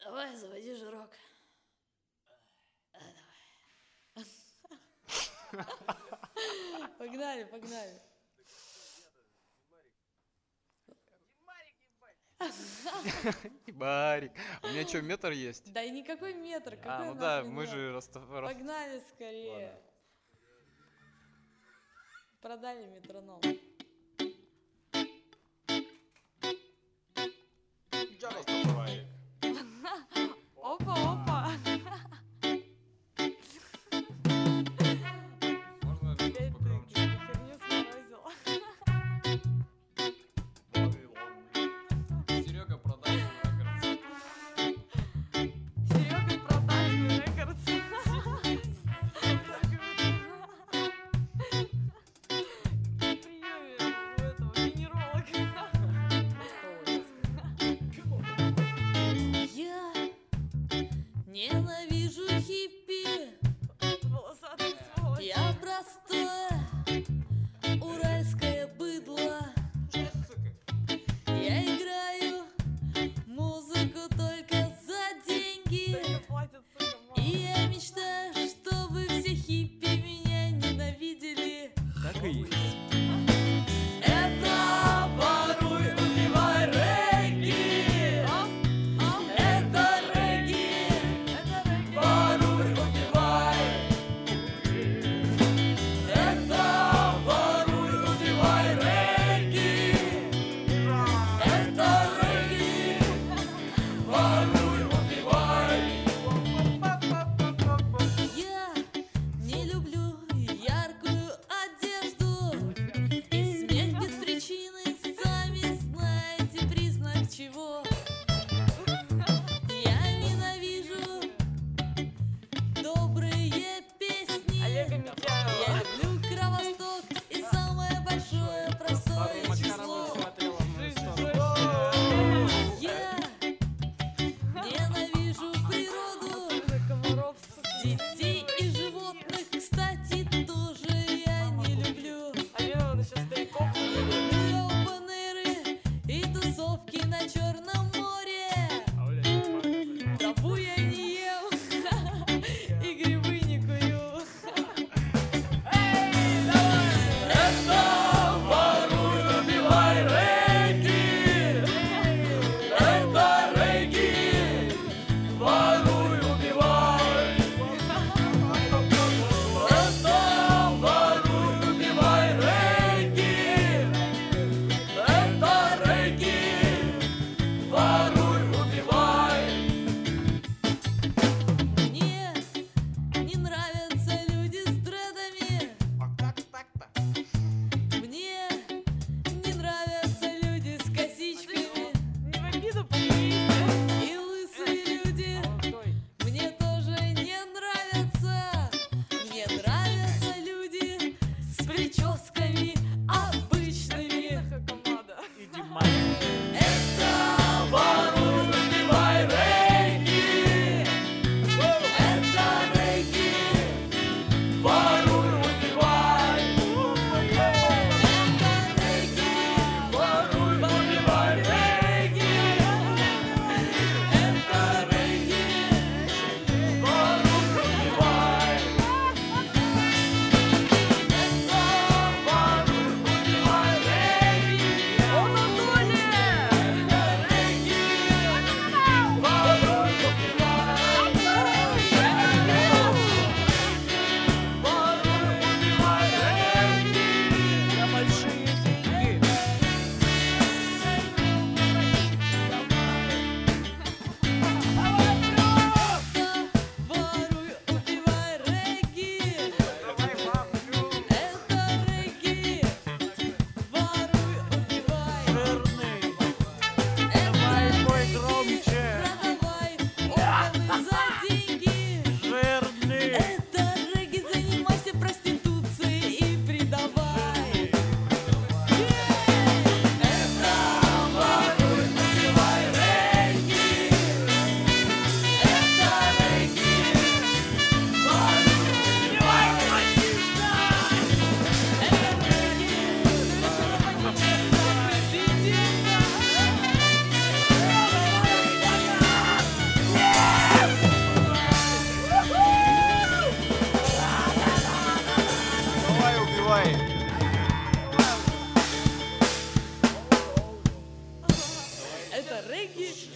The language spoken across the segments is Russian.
Давай, заводи жирок. Погнали, погнали. Барик. У меня что, метр есть? Да и никакой метр, какой Ну да, нахрен мы метр? же Погнали скорее. Продали метроном. Опа, опа. Можно Опять ты погромче? херню сморозил. Серега продажный рекорд. Серега продажный рекорд. Приеме у этого венеролога. Я ненавижу хиппи. Волосатый сволочь. Я простое уральское быдло. Я играю музыку только за деньги. Платят, сука, мало. И я мечтаю, чтобы все хиппи меня ненавидели. Так и есть. Это воруй, убивай регги. Это регги. Воруй, убивай. Это воруй, убивай регги. Это регги. Воруй, убивай. Я не люблю яркую одежду и смех без причины, сами знаете признак чего. Я ненавижу добрые песни. Олега Митяева. Я люблю Кровосток и самое большое простое число. Я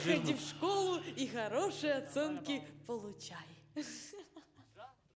Ходи в школу и хорошие оценки получай.